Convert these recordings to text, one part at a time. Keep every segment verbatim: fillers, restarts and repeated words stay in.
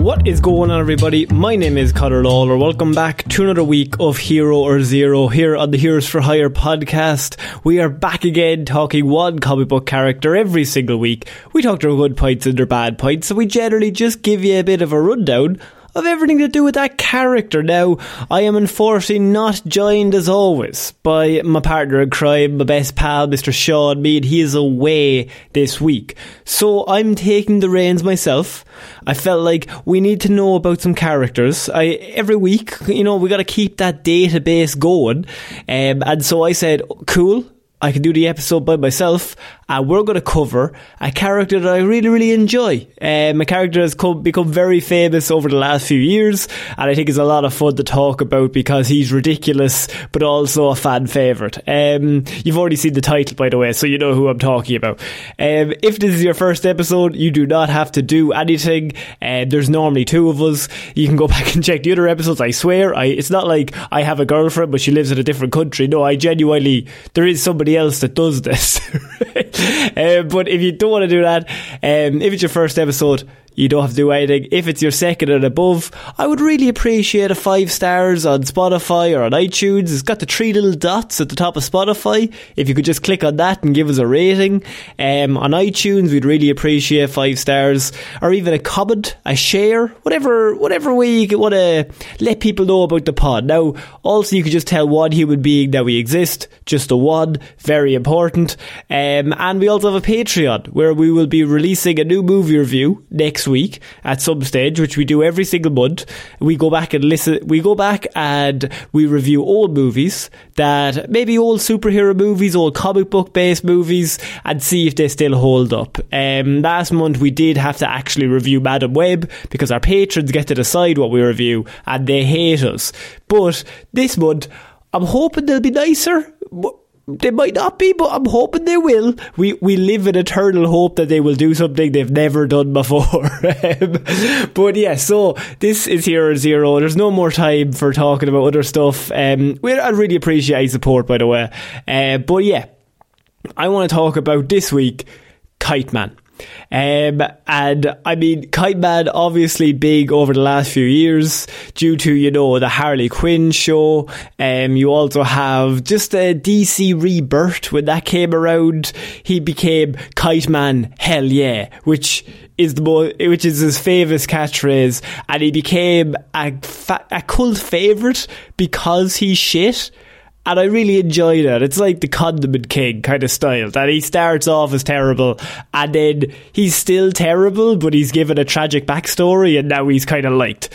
What is going on, everybody? My name is Conor Lawler. Welcome back to another week of Hero or Zero here on the Heroes for Hire podcast. We are back again talking one comic book character every single week. We talk their good points and their bad points, so we generally just give you a bit of a rundown of everything to do with that character. Now, I am unfortunately not joined as always by my partner in crime, my best pal, Mister Sean Mead. He is away this week, so I'm taking the reins myself. I felt like we need to know about some characters. I every week, you know, we got to keep that database going, um, and so I said, cool, I can do the episode by myself, and we're going to cover a character that I really, really enjoy. Um, a character that's come, become very famous over the last few years, and I think is a lot of fun to talk about because he's ridiculous, but also a fan favourite. Um, you've already seen the title, by the way, so you know who I'm talking about. Um, if this is your first episode, you do not have to do anything. Uh, there's normally two of us. You can go back and check the other episodes. I swear, I, it's not like I have a girlfriend, but she lives in a different country. No, I genuinely, there is somebody else that does this. uh, but if you don't want to do that, um, if it's your first episode, you don't have to do anything. If it's your second and above, I would really appreciate a five stars on Spotify or on iTunes. It's got the three little dots at the top of Spotify. If you could just click on that and give us a rating. Um, on iTunes, we'd really appreciate five stars, or even a comment, a share, whatever whatever way you want to let people know about the pod. Now, also you could just tell one human being that we exist, just the one, very important. Um, and we also have a Patreon where we will be releasing a new movie review next week at some stage, which we do every single month. We go back and listen, we go back and we review old movies, that maybe old superhero movies, old comic book based movies, and see if they still hold up. Um, last month we did have to actually review Madam Web because our patrons get to decide what we review and they hate us. But this month I'm hoping they'll be nicer. They might not be, but I'm hoping they will. We we live in eternal hope that they will do something they've never done before. But yeah, so this is Hero Zero. There's no more time for talking about other stuff. Um, I really appreciate your support, by the way. Uh, but yeah, I want to talk about this week, Kite Man. Um, and I mean, Kite Man obviously big over the last few years due to, you know, the Harley Quinn show. Um, you also have just a D C Rebirth. When that came around, he became Kite Man Hell Yeah, which is the mo- which is his famous catchphrase, and he became a, fa- a cult favourite because he's shit. And I really enjoy that. It's like the Condiment King kind of style, that he starts off as terrible and then he's still terrible, but he's given a tragic backstory and now he's kind of liked.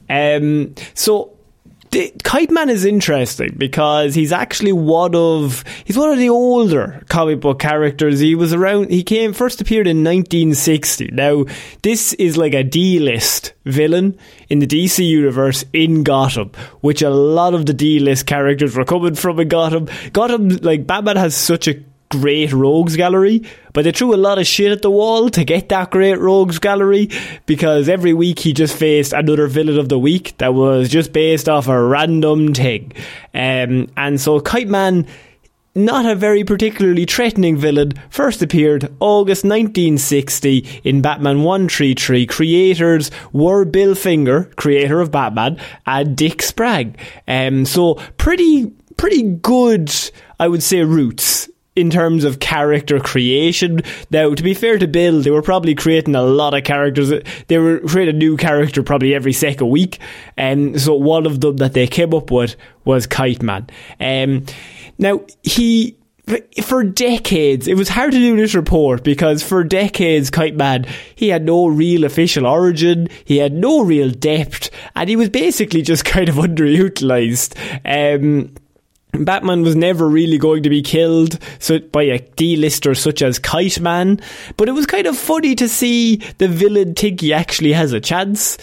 Um, so the, Kite Man is interesting because he's actually one of he's one of the older comic book characters. He was around. He came first appeared in nineteen sixty. Now this is like a D-list villain in the D C universe in Gotham, which a lot of the D-list characters were coming from in Gotham. Gotham, like Batman, has such a great rogues gallery, but they threw a lot of shit at the wall to get that great rogues gallery, because every week he just faced another villain of the week that was just based off a random thing. Um, and so Kite Man, not a very particularly threatening villain, first appeared August nineteen sixty in Batman one thirty-three. Creators were Bill Finger, creator of Batman, and Dick Sprang. Um, so pretty, pretty good, I would say, roots in terms of character creation. Now, to be fair to Bill, they were probably creating a lot of characters. They were creating a new character probably every second week. And so one of them that they came up with was Kite Man. Um, now, he... For decades, it was hard to do this report because for decades, Kite Man, he had no real official origin, he had no real depth, and he was basically just kind of underutilised. Um... Batman was never really going to be killed so by a D-lister such as Kite Man, but it was kind of funny to see the villain think he actually has a chance.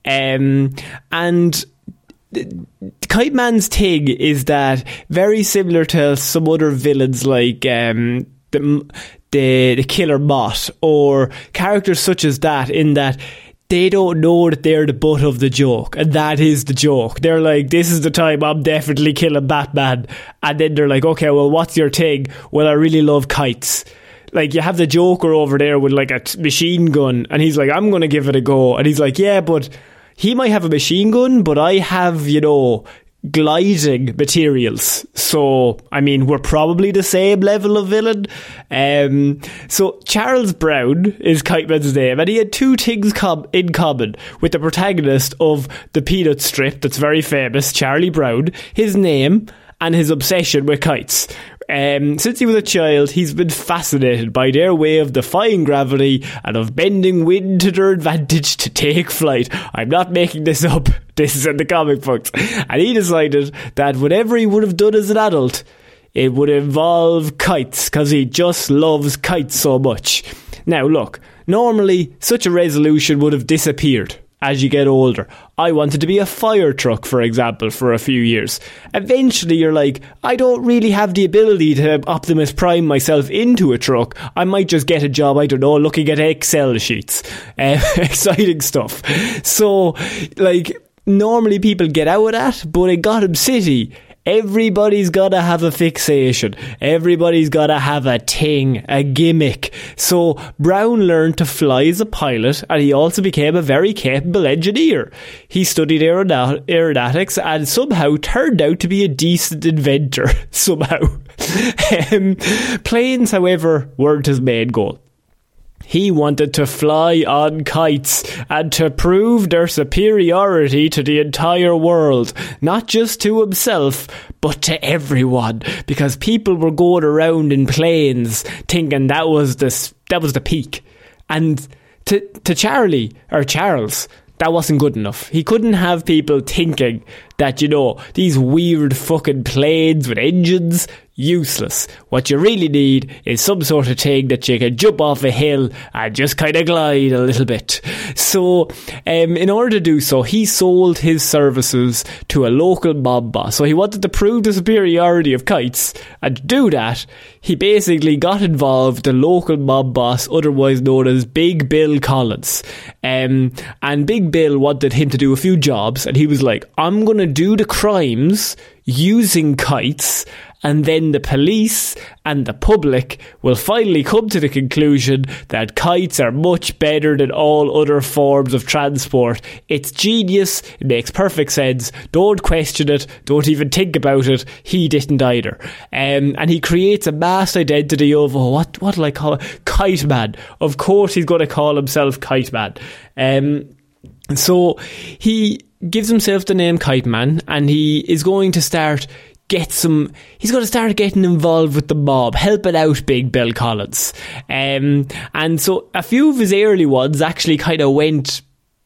Um, and Kite Man's thing is that, very similar to some other villains like um, the, the the Killer Moth or characters such as that, in that they don't know that they're the butt of the joke, and that is the joke. They're like, this is the time I'm definitely killing Batman, and then they're like, okay, well, what's your thing? Well, I really love kites. like, you have the Joker over there with like a t- machine gun, and he's like, I'm going to give it a go. And he's like, yeah, but he might have a machine gun, but I have, you know, gliding materials. So, I mean, we're probably the same level of villain. Um, so, Charles Brown is Kite Man's name, and he had two things com- in common with the protagonist of the Peanut strip that's very famous, Charlie Brown: his name and his obsession with kites. Um, since he was a child, he's been fascinated by their way of defying gravity and of bending wind to their advantage to take flight. I'm not making this up. This is in the comic books. And he decided that whatever he would have done as an adult, it would involve kites, because he just loves kites so much. Now, look, normally such a resolution would have disappeared as you get older. I wanted to be a fire truck, for example, for a few years. Eventually you're like, I don't really have the ability to Optimus Prime myself into a truck. I might just get a job, I don't know, looking at Excel sheets. Uh, exciting stuff. So, like, normally people get out of that, but in Gotham City, everybody's gotta have a fixation. Everybody's gotta have a thing, a gimmick. So Brown learned to fly as a pilot, and he also became a very capable engineer. He studied aeronaut- aeronautics and somehow turned out to be a decent inventor. Somehow. um, planes, however, weren't his main goal. He wanted to fly on kites and to prove their superiority to the entire world, not just to himself, but to everyone, because people were going around in planes thinking that was the that was the peak. And to to Charlie or Charles, that wasn't good enough. He couldn't have people thinking that, you know, these weird fucking planes with engines, useless. What you really need is some sort of thing that you can jump off a hill and just kind of glide a little bit. So, um, in order to do so, he sold his services to a local mob boss. So he wanted to prove the superiority of kites, and to do that, he basically got involved with the local mob boss, otherwise known as Big Bill Collins. Um, and Big Bill wanted him to do a few jobs, and he was like, I'm going to do the crimes using kites, and then the police and the public will finally come to the conclusion that kites are much better than all other forms of transport. It's genius. It makes perfect sense. Don't question it. Don't even think about it. He didn't either. Um, and he creates a mass identity of, oh, what what will I call it? Kite Man. Of course he's going to call himself Kite Man. Um, so he gives himself the name Kite Man, and he is going to start get some he's going to start getting involved with the mob, helping out Big Bill Collins. Um, and so a few of his early ones actually kind of went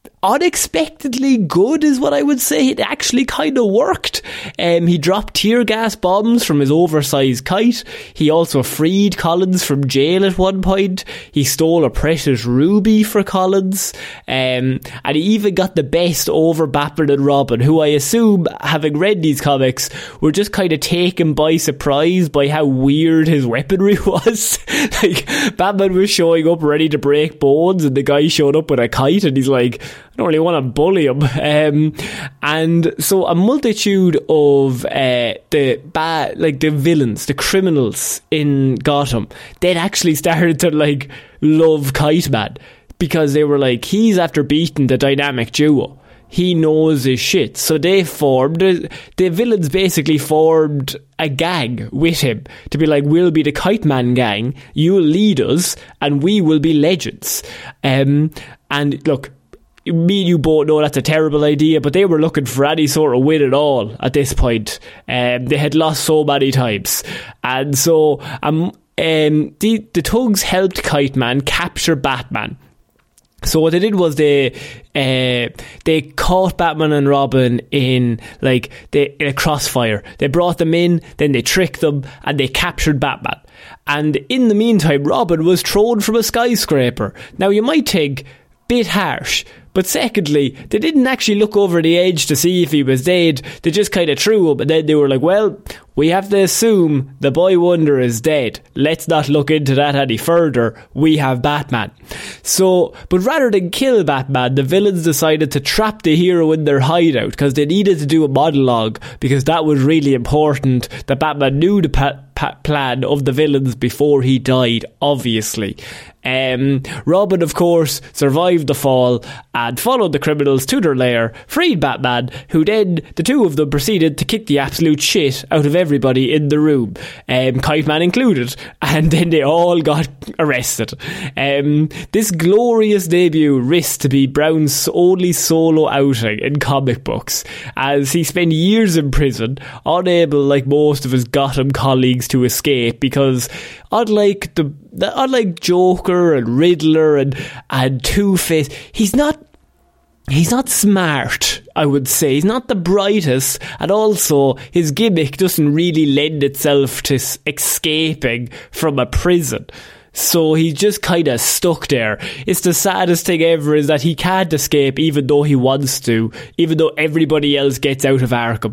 unexpectedly good, is what I would say. It actually kind of worked. Um, he dropped tear gas bombs from his oversized kite. He also freed Collins from jail at one point. He stole a precious ruby for Collins. Um, and he even got the best over Batman and Robin, who I assume, having read these comics, were just kind of taken by surprise by how weird his weaponry was. Like, Batman was showing up ready to break bones, and the guy showed up with a kite, and he's like, I don't really want to bully him. Um, and so a multitude of uh, the bad, like the villains, the criminals in Gotham, they'd actually started to like love Kite Man, because they were like, he's after beating the dynamic duo. He knows his shit. So they formed, the villains basically formed a gang with him to be like, we'll be the Kite Man gang, you'll lead us, and we will be legends. Um, and look, me and you both know that's a terrible idea, but they were looking for any sort of win at all at this point. Um, they had lost so many times. And so um, um, the, the thugs helped Kite Man capture Batman. So what they did was they uh, they caught Batman and Robin in like they, in a crossfire. They brought them in, then they tricked them, and they captured Batman. And in the meantime, Robin was thrown from a skyscraper. Now you might think, bit harsh, but secondly, they didn't actually look over the edge to see if he was dead. They just kind of threw him, and then they were like, well, we have to assume the Boy Wonder is dead. Let's not look into that any further. We have Batman. So, but rather than kill Batman, the villains decided to trap the hero in their hideout, because they needed to do a monologue, because that was really important, that Batman knew the pa- pa- plan of the villains before he died, obviously. Um, Robin, of course, survived the fall and followed the criminals to their lair, freed Batman, who then, the two of them proceeded to kick the absolute shit out of everybody in the room, um, Kite Man included, and then they all got arrested. Um, this glorious debut risked to be Brown's only solo outing in comic books, as he spent years in prison, unable, like most of his Gotham colleagues, to escape, because unlike the unlike Joker and Riddler and and Two-Face, he's not he's not smart, I would say. He's not the brightest, and also his gimmick doesn't really lend itself to escaping from a prison. So he's just kind of stuck there. It's the saddest thing ever is that he can't escape even though he wants to, even though everybody else gets out of Arkham.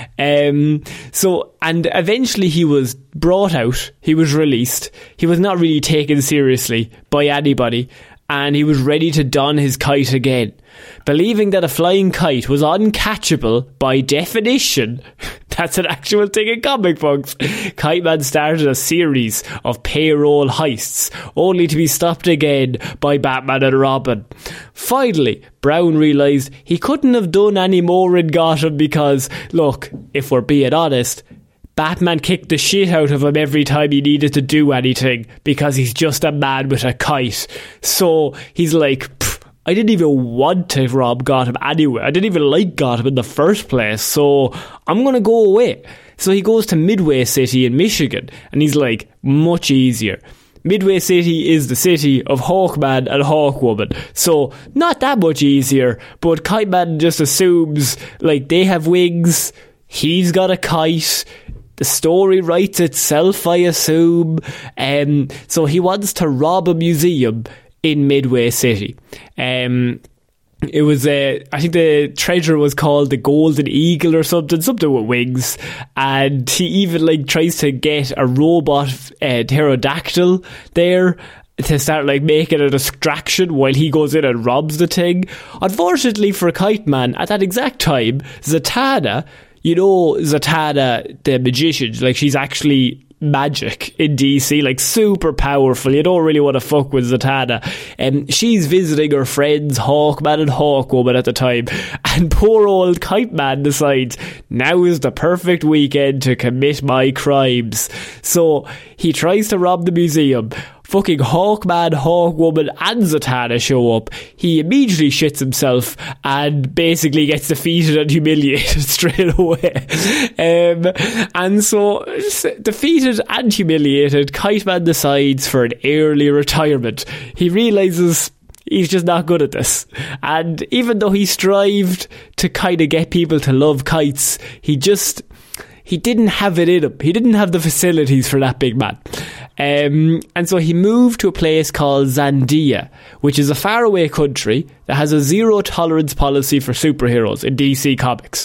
Um, so, and eventually he was brought out, he was released, he was not really taken seriously by anybody, and he was ready to don his kite again. Believing that a flying kite was uncatchable by definition, that's an actual thing in comic books, Kite Man started a series of payroll heists, only to be stopped again by Batman and Robin. Finally, Brown realised he couldn't have done any more in Gotham because, look, if we're being honest, Batman kicked the shit out of him every time he needed to do anything because he's just a man with a kite. So he's like, I didn't even want to rob Gotham anyway. I didn't even like Gotham in the first place, so I'm going to go away. So he goes to Midway City in Michigan, and he's like, much easier. Midway City is the city of Hawkman and Hawkwoman, so not that much easier, but Kite Man just assumes, like, they have wings, he's got a kite, the story writes itself, I assume. Um, so he wants to rob a museum in Midway City. Um, it was, uh, I think the treasure was called the Golden Eagle or something, something with wings. And he even like tries to get a robot uh, pterodactyl there to start like making a distraction while he goes in and robs the thing. Unfortunately for Kite Man, at that exact time, Zatanna, you know Zatanna the magician, like she's actually magic in D C, like super powerful. You don't really want to fuck with Zatanna. And um, she's visiting her friends Hawkman and Hawkwoman at the time, and poor old Kite Man decides now is the perfect weekend to commit my crimes. So he tries to rob the museum. Fucking Hawkman, Hawkwoman and Zatanna show up. He immediately shits himself and basically gets defeated and humiliated straight away. Um, and so, defeated and humiliated, Kite Man decides for an early retirement. He realises he's just not good at this. And even though he strived to kind of get people to love kites, he just... he didn't have it in him. He didn't have the facilities for that big man. Um, and so he moved to a place called Zandia, which is a faraway country that has a zero tolerance policy for superheroes in D C Comics.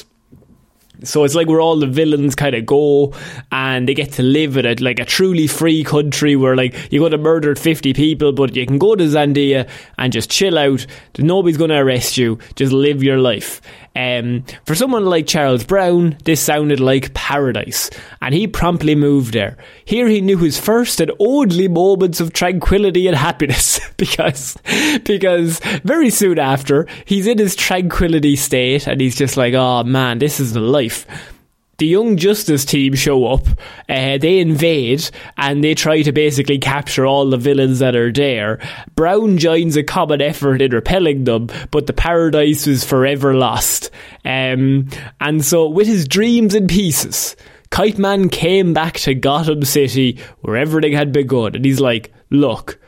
So it's like where all the villains kind of go and they get to live in it, like a truly free country where like you go to murder fifty people, but you can go to Zandia and just chill out. Nobody's going to arrest you. Just live your life. Um, for someone like Charles Brown, this sounded like paradise, and he promptly moved there. Here he knew his first and only moments of tranquility and happiness, because because very soon after, he's in his tranquility state, and he's just like, oh man, this is the life. The Young Justice team show up, uh, they invade, and they try to basically capture all the villains that are there. Brown joins a common effort in repelling them, but the paradise is forever lost. Um, and so, with his dreams in pieces, Kite Man came back to Gotham City, where everything had begun, and he's like, look,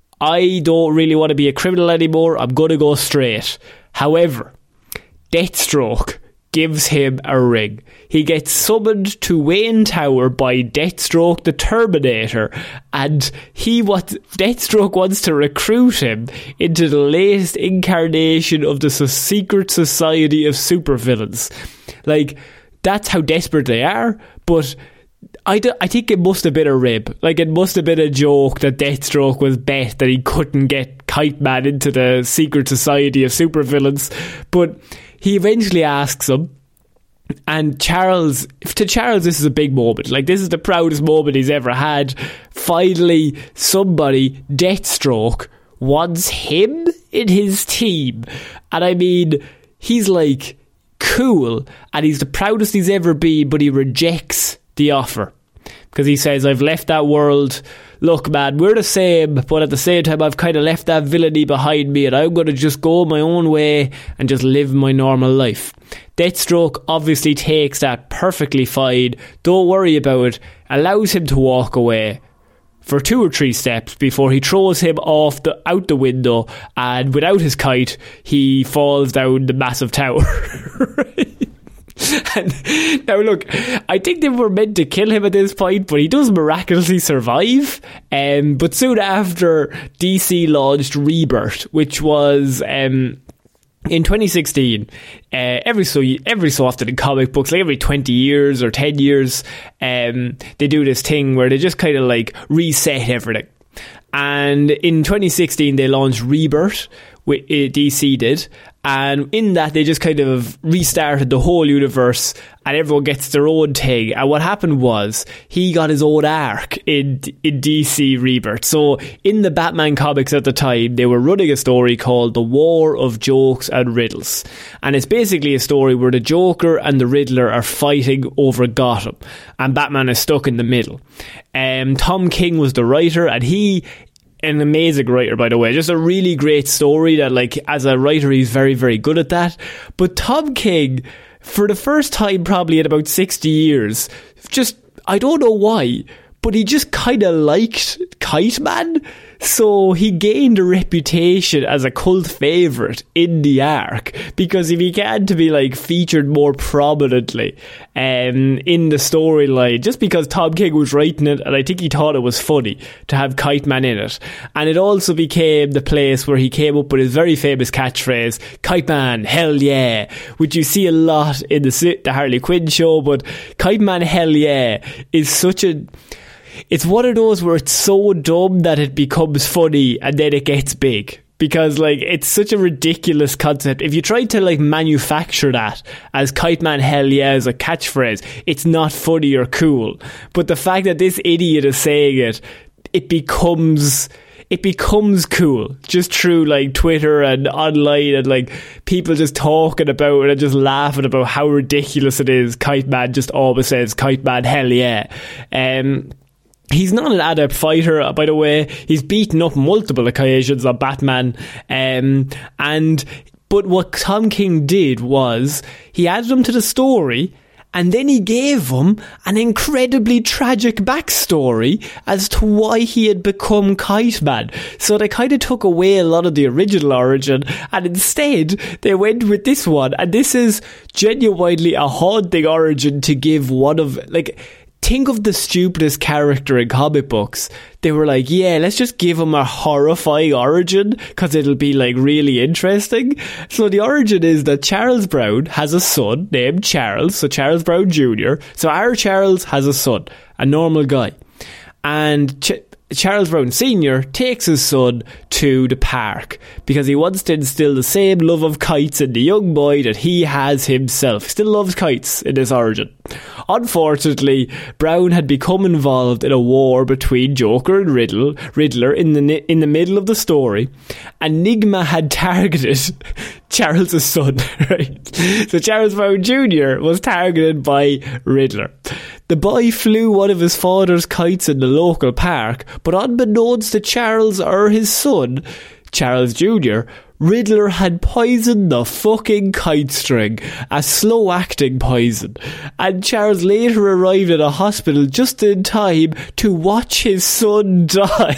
I don't really want to be a criminal anymore, I'm gonna go straight. However, Deathstroke gives him a ring. He gets summoned to Wayne Tower by Deathstroke the Terminator, and he what Deathstroke wants to recruit him into the latest incarnation of the secret society of supervillains. Like, that's how desperate they are, but I, do, I think it must have been a rib. Like, it must have been a joke that Deathstroke was bet that he couldn't get Kite Man into the secret society of supervillains, but he eventually asks him, And Charles, to Charles, this is a big moment. Like, this is the proudest moment he's ever had. Finally, somebody, Deathstroke, wants him in his team. And I mean, he's like cool, and he's the proudest he's ever been, but he rejects the offer. Because he says, I've left that world. Look, man, we're the same, but at the same time, I've kind of left that villainy behind me, and I'm going to just go my own way and just live my normal life. Deathstroke obviously takes that perfectly fine, don't worry about it, allows him to walk away for two or three steps before he throws him off the out the window, and without his kite, he falls down the massive tower. Right? And now look, I think they were meant to kill him at this point, but he does miraculously survive. Um, but soon after, D C launched Rebirth, which was um, in twenty sixteen. Uh, every so every so often in comic books, like every twenty years or ten years, um, they do this thing where they just kind of like reset everything. And in twenty sixteen, they launched Rebirth, which D C did, and in that they just kind of restarted the whole universe, and everyone gets their own thing. And what happened was he got his own arc in in D C Rebirth. So in the Batman comics at the time, they were running a story called The War of Jokes and Riddles, and it's basically a story where the Joker and the Riddler are fighting over Gotham, and Batman is stuck in the middle. Um, Tom King was the writer, and he, an amazing writer, by the way, just a really great story that, like, as a writer, he's very, very good at that. But Tom King, for the first time probably in about sixty years, just, I don't know why, but he just kind of liked Kite Man. So he gained a reputation as a cult favourite in the arc, because he began to be like featured more prominently um, in the storyline, just because Tom King was writing it, and I think he thought it was funny to have Kite Man in it. And it also became the place where he came up with his very famous catchphrase, Kite Man, hell yeah, which you see a lot in the, the Harley Quinn show. But Kite Man, hell yeah, is such a... It's one of those where it's so dumb that it becomes funny, and then it gets big. Because, like, it's such a ridiculous concept. If you try to, like, manufacture that as Kite Man hell yeah as a catchphrase, it's not funny or cool. But the fact that this idiot is saying it, it becomes... It becomes cool just through, like, Twitter and online, and, like, people just talking about it and just laughing about how ridiculous it is. Kite Man just always says, Kite Man, hell yeah. Um... He's not an adept fighter, by the way. He's beaten up multiple occasions on Batman. Um, and but what Tom King did was he added him to the story, and then he gave him an incredibly tragic backstory as to why he had become Kite Man. So they kind of took away a lot of the original origin, and instead they went with this one. And this is genuinely a haunting origin to give one of, like... Think of the stupidest character in comic books. They were like, yeah, let's just give him a horrifying origin because it'll be, like, really interesting. So the origin is that Charles Brown has a son named Charles, so Charles Brown Junior So our Charles has a son, a normal guy. And Ch- Charles Brown Senior takes his son to the park because he wants to instill the same love of kites in the young boy that he has himself. He still loves kites in this origin. Unfortunately, Brown had become involved in a war between Joker and Riddle, Riddler in the in the middle of the story. Enigma had targeted Charles' son, right? So Charles Brown Junior was targeted by Riddler. The boy flew one of his father's kites in the local park, but unbeknownst to Charles or his son, Charles Junior, Riddler had poisoned the fucking kite string, a slow-acting poison, and Charles later arrived at a hospital just in time to watch his son die.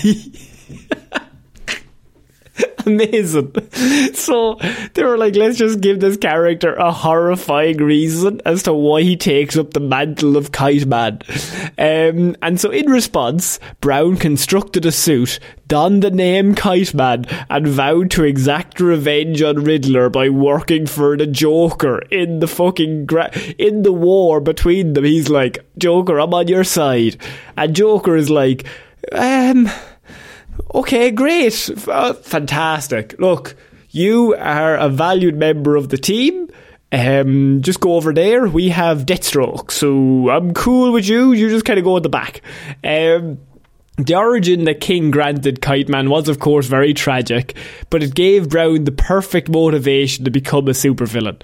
Amazing. So they were like, let's just give this character a horrifying reason as to why he takes up the mantle of Kite Man. Um, and so in response, Brown constructed a suit, donned the name Kite Man, and vowed to exact revenge on Riddler by working for the Joker in the fucking gra- in the war between them. He's like, Joker, I'm on your side. And Joker is like, um... okay, great. Uh, fantastic. Look, you are a valued member of the team. Um, just go over there. We have Deathstroke, so I'm cool with you. You just kind of go at the back. Um, the origin that King granted Kite Man was, of course, very tragic, but it gave Brown the perfect motivation to become a supervillain.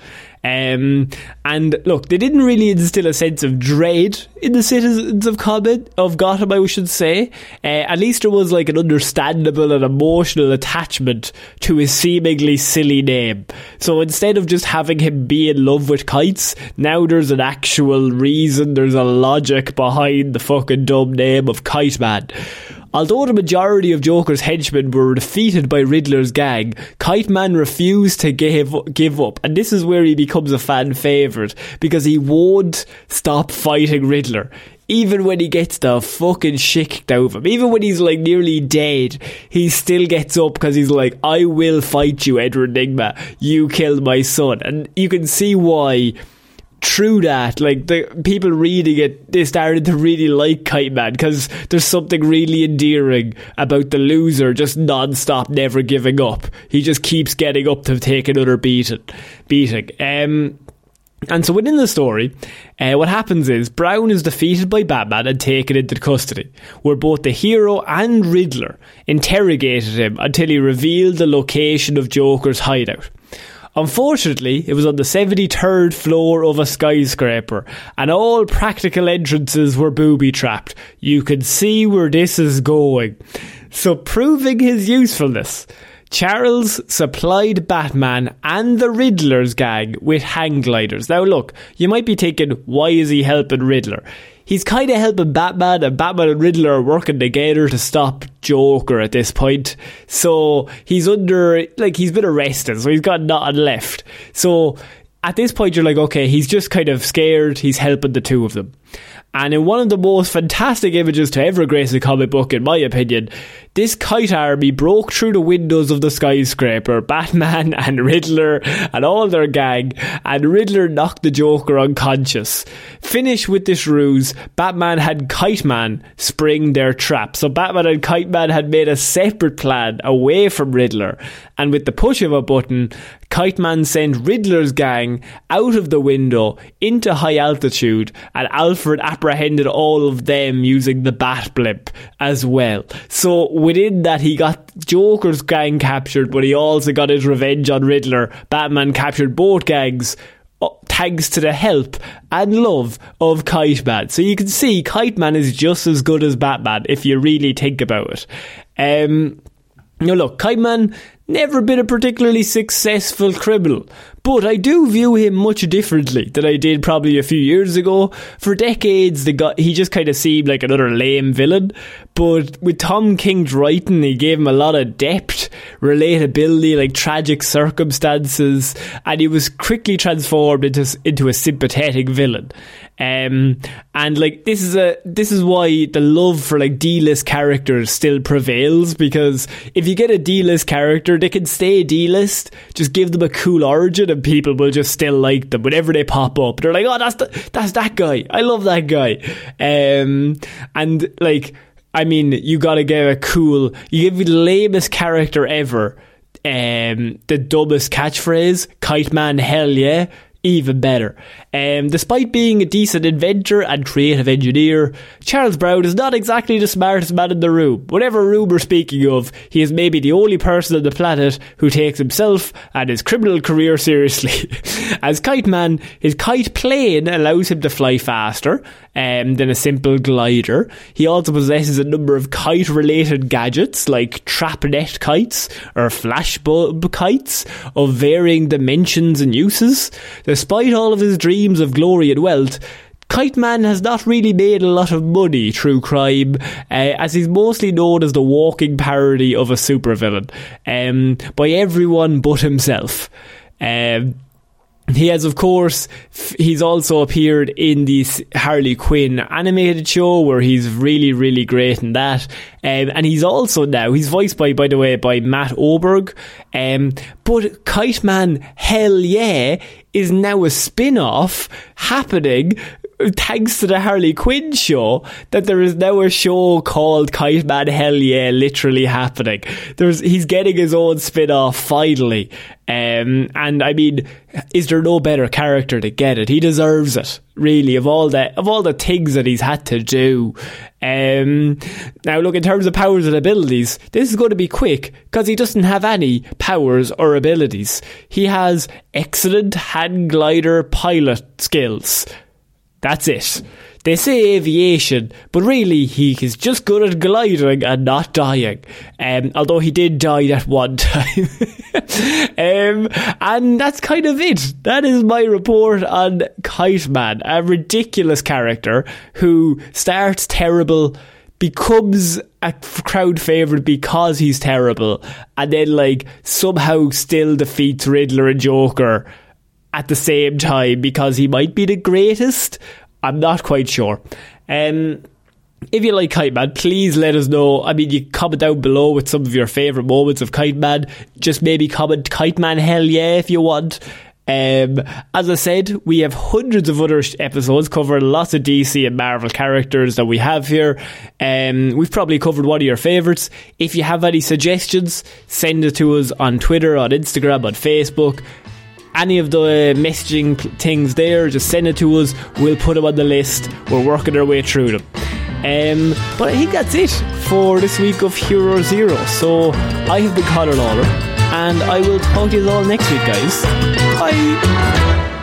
Um, and look, they didn't really instill a sense of dread in the citizens of Gotham, of Gotham, I should say. Uh, at least there was like an understandable and emotional attachment to his seemingly silly name. So instead of just having him be in love with kites, now there's an actual reason, there's a logic behind the fucking dumb name of Kite Man. Although the majority of Joker's henchmen were defeated by Riddler's gang, Kite Man refused to give, give up, and this is where he becomes a fan favourite, because he won't stop fighting Riddler. Even when he gets the fucking shit kicked out of him, even when he's like nearly dead, he still gets up because he's like, I will fight you, Edward Nygma, you killed my son. And you can see why. True that, like, the people reading it, they started to really like Kite Man because there's something really endearing about the loser just non-stop never giving up. He just keeps getting up to take another beating. beating. Um, and so within the story, uh, what happens is Brown is defeated by Batman and taken into custody, where both the hero and Riddler interrogated him until he revealed the location of Joker's hideout. Unfortunately, it was on the seventy-third floor of a skyscraper, and all practical entrances were booby-trapped. You can see where this is going. So, proving his usefulness, Charles supplied Batman and the Riddler's gang with hang gliders. Now look, you might be thinking, why is he helping Riddler? He's kind of helping Batman, and Batman and Riddler are working together to stop Joker at this point. So he's under, like, he's been arrested, so he's got nothing left. So at this point you're like, okay, he's just kind of scared, he's helping the two of them. And in one of the most fantastic images to ever grace a comic book, in my opinion, this kite army broke through the windows of the skyscraper, Batman and Riddler and all their gang, and Riddler knocked the Joker unconscious. Finished with this ruse, Batman had Kite Man spring their trap. So Batman and Kite Man had made a separate plan away from Riddler, and with the push of a button, Kite Man sent Riddler's gang out of the window into high altitude, and Alfred apprehended all of them using the Bat Blimp as well. So within that, he got Joker's gang captured, but he also got his revenge on Riddler. Batman captured both gangs thanks to the help and love of Kite Man. So you can see Kite Man is just as good as Batman if you really think about it. Um, now look, Kite Man never been a particularly successful criminal, but I do view him much differently than I did probably a few years ago. For decades, the guy, he just kind of seemed like another lame villain, but with Tom King's writing, he gave him a lot of depth, relatability, like tragic circumstances, and he was quickly transformed into into a sympathetic villain. Um, and like this is a this is why the love for like D-list characters still prevails, because if you get a D-list character, they can stay D-list, just give them a cool origin and people will just still like them whenever they pop up. They're like, oh, that's the, that's that guy, I love that guy. Um, and like, I mean, you gotta get a cool, you give me the lamest character ever, um, the dumbest catchphrase, Kite Man, hell yeah, even better. Um, despite being a decent inventor and creative engineer, Charles Brown is not exactly the smartest man in the room. Whatever room we're speaking of, he is maybe the only person on the planet who takes himself and his criminal career seriously. As Kite Man, his kite plane allows him to fly faster um, than a simple glider. He also possesses a number of kite-related gadgets like trap net kites or flashbulb kites of varying dimensions and uses. Despite all of his dreams of glory and wealth, Kite Man has not really made a lot of money through crime, uh, as he's mostly known as the walking parody of a supervillain, um, by everyone but himself. Um, He has, of course, f- he's also appeared in the Harley Quinn animated show, where he's really, really great in that. Um, and he's also now, he's voiced by, by the way, by Matt Oberg. Um, but Kite Man, hell yeah, is now a spin-off happening thanks to the Harley Quinn show, that there is now a show called Kite Man Hell Yeah literally happening. There's he's getting his own spin-off finally. Um, and I mean, is there no better character to get it? He deserves it, really, of all the of all the things that he's had to do. Um, now, look, in terms of powers and abilities, this is going to be quick because he doesn't have any powers or abilities. He has excellent hand glider pilot skills. That's it. They say aviation, but really he is just good at gliding and not dying. Um, although he did die at one time. um, and that's kind of it. That is my report on Kite Man, a ridiculous character who starts terrible, becomes a crowd favourite because he's terrible, and then like somehow still defeats Riddler and Joker at the same time because he might be the greatest. I'm not quite sure. Um, if you like Kite Man, please let us know. I mean, you can comment down below with some of your favourite moments of Kite Man. Just maybe comment Kite Man Hell Yeah if you want. Um, as I said, we have hundreds of other episodes covering lots of D C and Marvel characters that we have here. Um, we've probably covered one of your favourites. If you have any suggestions, send it to us on Twitter, on Instagram, on Facebook. Any of the messaging things there, just send it to us. We'll put them on the list. We're working our way through them. Um, but I think that's it for this week of Hero Zero. So I have been Conor Lawler, and I will talk to you all next week, guys. Bye.